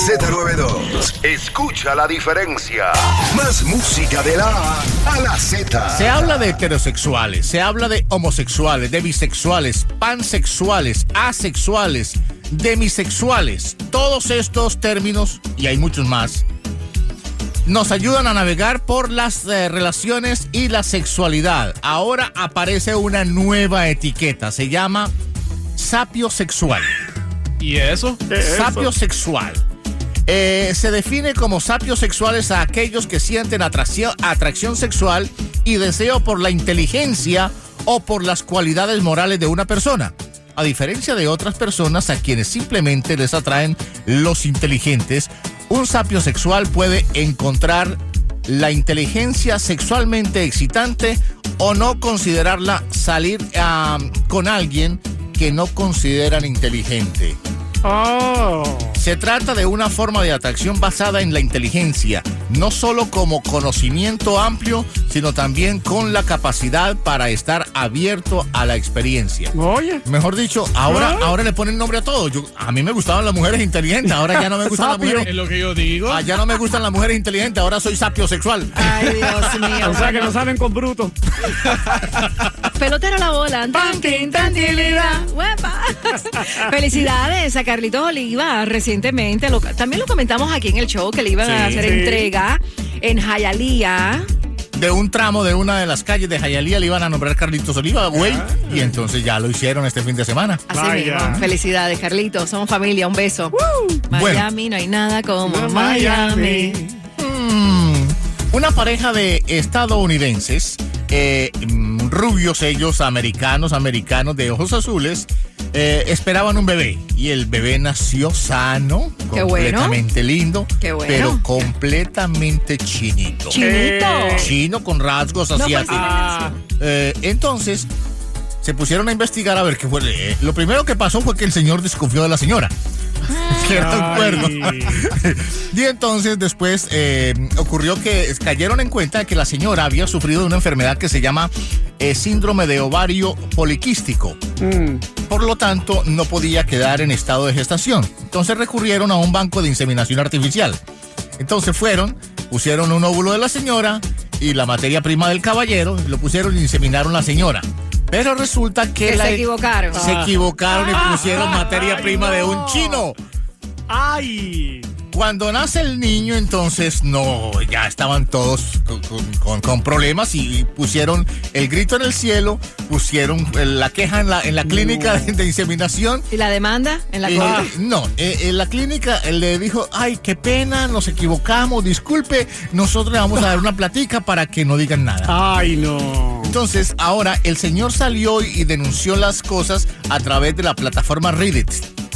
Z92. Escucha la diferencia. Más música de la A a la Z. Se habla de heterosexuales, se habla de homosexuales, de bisexuales, pansexuales, asexuales, demisexuales. Todos estos términos, y hay muchos más, nos ayudan a navegar por las relaciones y la sexualidad. Ahora aparece una nueva etiqueta, se llama sapiosexual. ¿Y eso? Sapiosexual. Se define como sapiosexuales a aquellos que sienten atracción sexual y deseo por la inteligencia o por las cualidades morales de una persona. A diferencia de otras personas a quienes simplemente les atraen los inteligentes, un sapiosexual puede encontrar la inteligencia sexualmente excitante o no considerarla salir con alguien que no consideran inteligente. Se trata de una forma de atracción basada en la inteligencia, no solo como conocimiento amplio, sino también con la capacidad para estar abierto a la experiencia. Oye. Mejor dicho, ahora le ponen nombre a todo. A mí me gustaban las mujeres inteligentes, ahora ya no me gustan las mujeres. Es lo que yo digo. Ya no me gustan las mujeres inteligentes, ahora soy sapiosexual. Ay, Dios mío. O sea que no salen con bruto. Pelotero la bola. Felicidades a Carlitos Oliva. Recientemente, también lo comentamos aquí en el show, que le iban a hacer entrega en Hialeah. De un tramo de una de las calles de Hialeah le iban a nombrar Carlitos Oliva, güey. Y entonces ya lo hicieron este fin de semana. Así mismo. Felicidades, Carlitos. Somos familia. Un beso. Miami, no hay nada como Miami. Una pareja de estadounidenses, rubios ellos, americanos de ojos azules, esperaban un bebé y el bebé nació sano, completamente lindo, pero completamente chinito. Chino con rasgos asiáticos. Entonces se pusieron a investigar a ver qué fue. Lo primero que pasó fue que el señor desconfió de la señora. Que era un cuerno. Y entonces después ocurrió que cayeron en cuenta de que la señora había sufrido de una enfermedad que se llama síndrome de ovario poliquístico. Por lo tanto, no podía quedar en estado de gestación. Entonces recurrieron a un banco de inseminación artificial. Entonces pusieron un óvulo de la señora y la materia prima del caballero, lo pusieron y inseminaron la señora. Pero resulta que se equivocaron. Se equivocaron y pusieron materia prima de un chino. ¡Ay! Cuando nace el niño, entonces ya estaban todos con problemas y pusieron el grito en el cielo, pusieron la queja en la clínica de inseminación. ¿Y la demanda en la corte? No, en la clínica le dijo, ay, qué pena, nos equivocamos, disculpe, nosotros le vamos a dar una platica para que no digan nada. ¡Ay, no! Entonces, ahora el señor salió y denunció las cosas a través de la plataforma Reddit.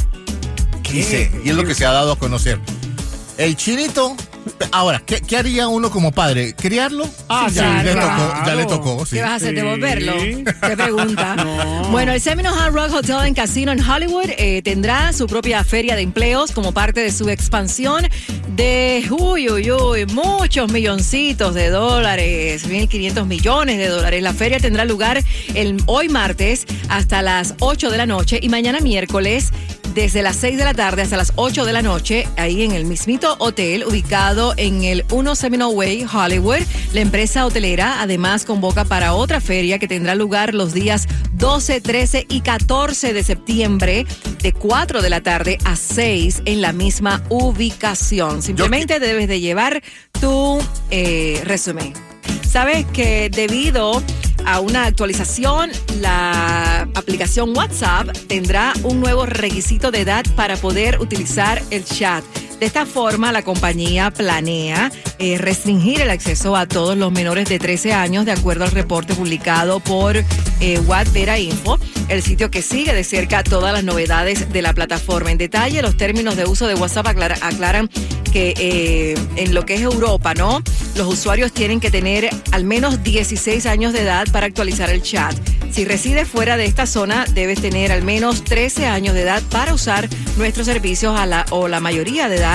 Dice, y es lo que se ha dado a conocer. El chinito, ahora, ¿qué haría uno como padre? ¿Criarlo? Ya le tocó. Sí. ¿Qué vas a hacer? ¿Devolverlo? ¿Qué pregunta? No. Bueno, el Seminole Hard Rock Hotel and Casino en Hollywood tendrá su propia feria de empleos como parte de su expansión de muchos milloncitos de dólares, 1.500 millones de dólares. La feria tendrá lugar hoy martes hasta las 8 de la noche y mañana miércoles desde las 6 de la tarde hasta las 8 de la noche, ahí en el mismito hotel ubicado en el 1 Seminole Way, Hollywood. La empresa hotelera además convoca para otra feria que tendrá lugar los días 12, 13 y 14 de septiembre de 4 de la tarde a 6 en la misma ubicación. Simplemente debes de llevar tu resumen. Sabes que debido a una actualización, la aplicación WhatsApp tendrá un nuevo requisito de edad para poder utilizar el chat. De esta forma, la compañía planea restringir el acceso a todos los menores de 13 años, de acuerdo al reporte publicado por Whatvera Info, el sitio que sigue de cerca todas las novedades de la plataforma. En detalle, los términos de uso de WhatsApp aclaran que en lo que es Europa, ¿no? Los usuarios tienen que tener al menos 16 años de edad para actualizar el chat. Si resides fuera de esta zona, debes tener al menos 13 años de edad para usar nuestros servicios o la mayoría de edad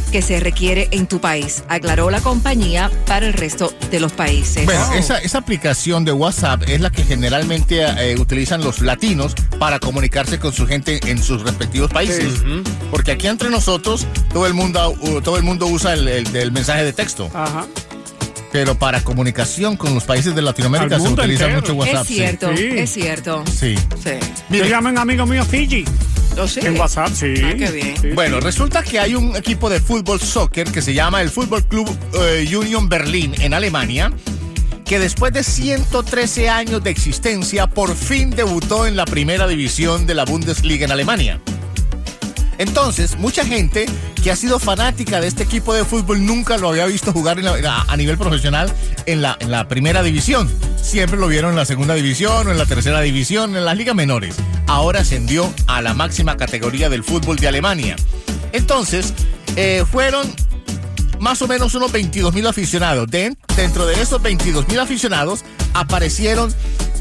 que se requiere en tu país, aclaró la compañía para el resto de los países. Bueno, esa aplicación de WhatsApp es la que generalmente utilizan los latinos para comunicarse con su gente en sus respectivos países. Sí. Porque aquí entre nosotros todo el mundo usa el mensaje de texto. Ajá. Pero para comunicación con los países de Latinoamérica Al se mundo utiliza entero. mucho WhatsApp. Es cierto, Sí. es cierto. Sí. Sí. Me Mire, llaman amigos míos Fiji. Sí. En WhatsApp, sí. Ah, qué bien. Sí, bueno, resulta que hay un equipo de fútbol soccer que se llama el Fútbol Club Union Berlin en Alemania, que después de 113 años de existencia por fin debutó en la primera división de la Bundesliga en Alemania. Entonces, mucha gente que ha sido fanática de este equipo de fútbol nunca lo había visto jugar a nivel profesional en la primera división. Siempre lo vieron en la segunda división o en la tercera división, en las ligas menores. Ahora ascendió a la máxima categoría del fútbol de Alemania. Entonces, fueron más o menos unos 22,000 aficionados. Dentro de esos 22,000 aficionados aparecieron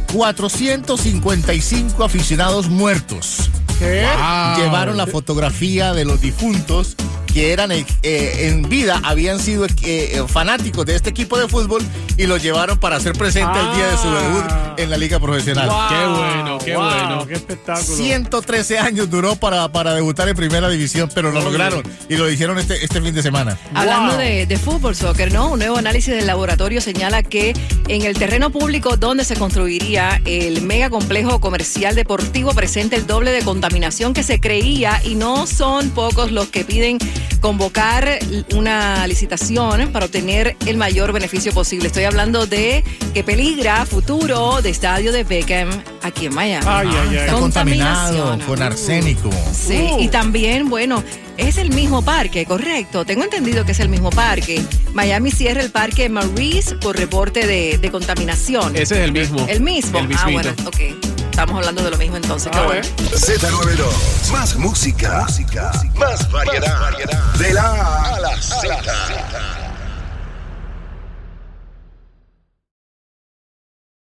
455 aficionados muertos. ¿Qué? Wow. Llevaron la fotografía de los difuntos que eran en vida, habían sido fanáticos de este equipo de fútbol y los llevaron para hacer presente el día de su debut en la liga profesional. Wow, Qué bueno, qué bueno. Qué espectáculo. 113 años duró para debutar en primera división, pero lo lograron y lo hicieron este fin de semana. Hablando Wow. de fútbol, soccer, ¿no? Un nuevo análisis del laboratorio señala que en el terreno público donde se construiría el mega complejo comercial deportivo presenta el doble de contaminación que se creía, y no son pocos los que piden convocar una licitación para obtener el mayor beneficio posible. Estoy hablando de que peligra futuro de estadio de Beckham aquí en Miami. Ay, ay, ay. Está contaminado Contaminación. con arsénico. Sí, y también, bueno, es el mismo parque, correcto. Tengo entendido que es el mismo parque. Miami cierra el parque Maurice por reporte de contaminación. Ese es el mismo. El mismo. El mismito. Bueno, ok. Estamos hablando de lo mismo entonces. Qué A bueno. ver. Z92. Más música. Más variedad. De